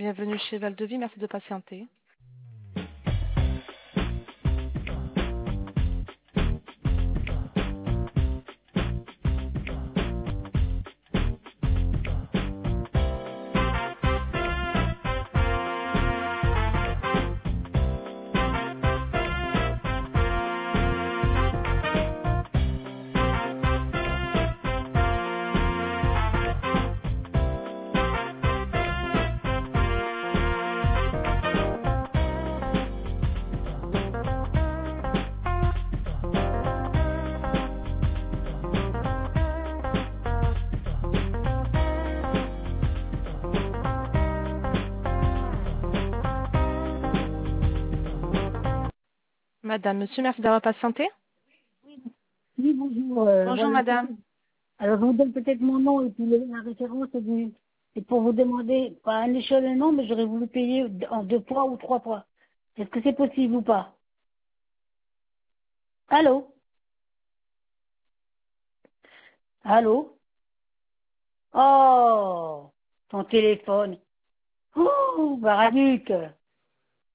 Bienvenue chez Val-de-Vie, merci de patienter. Madame, monsieur, merci d'avoir patienté. Oui, bonjour. Bonjour Voilà. madame. Alors, je vous donne peut-être mon nom et puis la référence c'est pour vous demander, pas un échelonnement, mais j'aurais voulu payer en 2 fois ou 3 fois. Est-ce que c'est possible ou pas? Allô? Allô? Oh! Ton téléphone. Oh! Baraduc!